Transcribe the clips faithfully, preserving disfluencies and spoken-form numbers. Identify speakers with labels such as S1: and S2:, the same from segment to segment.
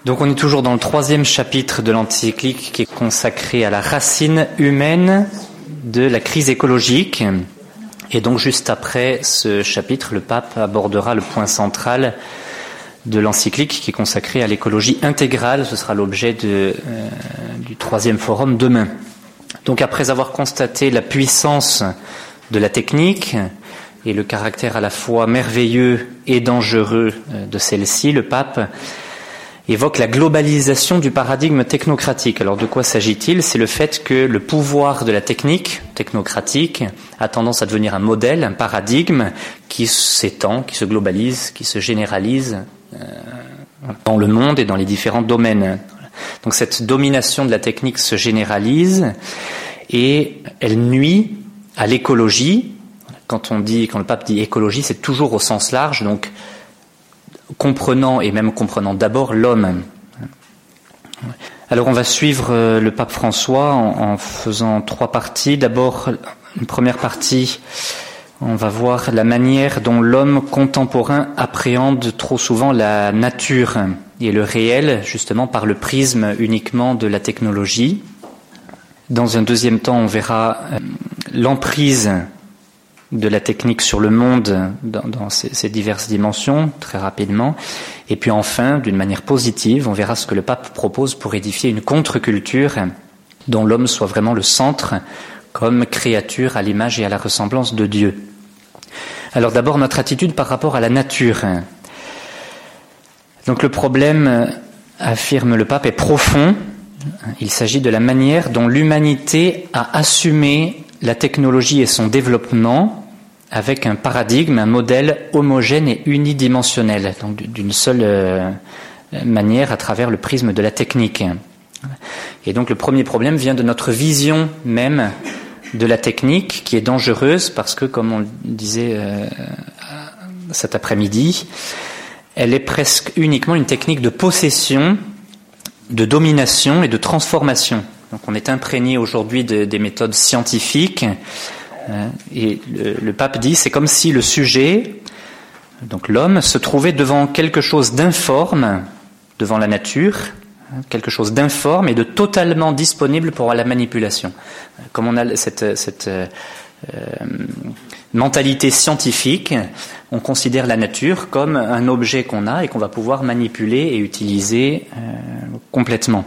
S1: Donc on est toujours dans le troisième chapitre de l'encyclique qui est consacré à la racine humaine de la crise écologique. Et donc juste après ce chapitre, le pape abordera le point central de l'encyclique qui est consacré à l'écologie intégrale. Ce sera l'objet de, euh, du troisième forum demain. Donc après avoir constaté la puissance de la technique et le caractère à la fois merveilleux et dangereux de celle-ci, le pape évoque la globalisation du paradigme technocratique. Alors de quoi s'agit-il ? C'est le fait que le pouvoir de la technique technocratique a tendance à devenir un modèle, un paradigme qui s'étend, qui se globalise, qui se généralise euh, dans le monde et dans les différents domaines. Donc cette domination de la technique se généralise et elle nuit à l'écologie. Quand on dit, quand le pape dit écologie, c'est toujours au sens large, donc comprenant et même comprenant d'abord l'homme. Alors on va suivre le pape François en, en faisant trois parties. D'abord, une première partie, on va voir la manière dont l'homme contemporain appréhende trop souvent la nature et le réel, justement par le prisme uniquement de la technologie. Dans un deuxième temps, on verra l'emprise de la technique sur le monde dans, dans ses, ses diverses dimensions, très rapidement. Et puis enfin, d'une manière positive, on verra ce que le pape propose pour édifier une contre-culture dont l'homme soit vraiment le centre, comme créature à l'image et à la ressemblance de Dieu. Alors d'abord, notre attitude par rapport à la nature. Donc le problème, affirme le pape, est profond. Il s'agit de la manière dont l'humanité a assumé la technologie et son développement avec un paradigme, un modèle homogène et unidimensionnel, donc d'une seule euh, manière à travers le prisme de la technique. Et donc le premier problème vient de notre vision même de la technique qui est dangereuse parce que, comme on le disait euh, cet après-midi, elle est presque uniquement une technique de possession, de domination et de transformation. Donc on est imprégné aujourd'hui de, des méthodes scientifiques euh, et le, le pape dit c'est comme si le sujet, donc l'homme, se trouvait devant quelque chose d'informe, devant la nature, quelque chose d'informe et de totalement disponible pour la manipulation. Comme on a cette, cette euh, mentalité scientifique, on considère la nature comme un objet qu'on a et qu'on va pouvoir manipuler et utiliser euh, complètement.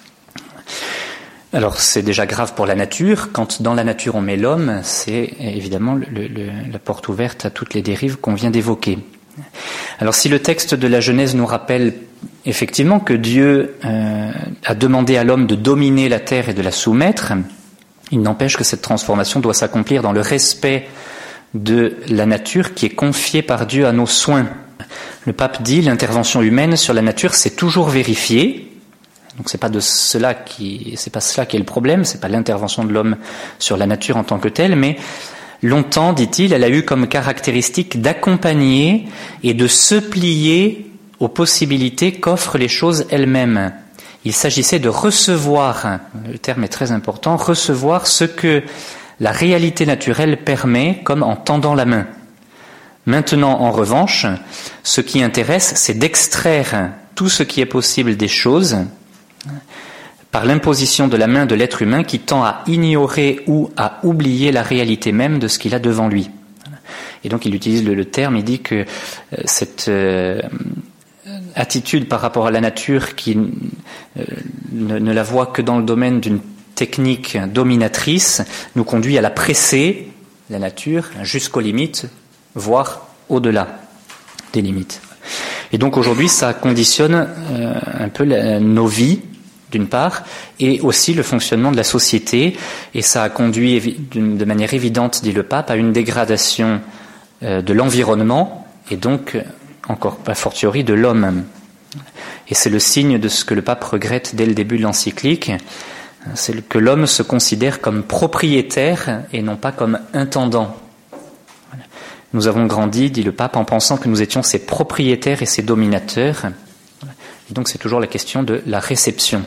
S1: Alors c'est déjà grave pour la nature. Quand dans la nature on met l'homme, c'est évidemment le, le, la porte ouverte à toutes les dérives qu'on vient d'évoquer. Alors si le texte de la Genèse nous rappelle effectivement que Dieu euh, a demandé à l'homme de dominer la terre et de la soumettre, il n'empêche que cette transformation doit s'accomplir dans le respect de la nature qui est confiée par Dieu à nos soins. Le pape dit l'intervention humaine sur la nature s'est toujours vérifiée. Donc c'est pas de cela qui, c'est pas cela qui est le problème, c'est pas l'intervention de l'homme sur la nature en tant que telle, mais longtemps, dit-il, elle a eu comme caractéristique d'accompagner et de se plier aux possibilités qu'offrent les choses elles-mêmes. Il s'agissait de recevoir, le terme est très important, recevoir ce que la réalité naturelle permet comme en tendant la main. Maintenant, en revanche, ce qui intéresse, c'est d'extraire tout ce qui est possible des choses par l'imposition de la main de l'être humain qui tend à ignorer ou à oublier la réalité même de ce qu'il a devant lui. Et donc il utilise le, le terme, il dit que euh, cette euh, attitude par rapport à la nature qui euh, ne, ne la voit que dans le domaine d'une technique dominatrice nous conduit à la presser, la nature, jusqu'aux limites, voire au-delà des limites. Et donc aujourd'hui ça conditionne euh, un peu la, nos vies, d'une part, et aussi le fonctionnement de la société, et ça a conduit de manière évidente, dit le pape, à une dégradation de l'environnement, et donc, encore a fortiori, de l'homme. Et c'est le signe de ce que le pape regrette dès le début de l'encyclique, c'est que l'homme se considère comme propriétaire et non pas comme intendant. Nous avons grandi, dit le pape, en pensant que nous étions ses propriétaires et ses dominateurs, et donc c'est toujours la question de la réception.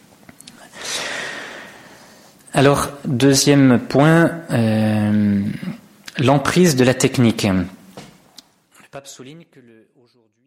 S1: Alors, deuxième point, euh, l'emprise de la technique. Le pape souligne que le, aujourd'hui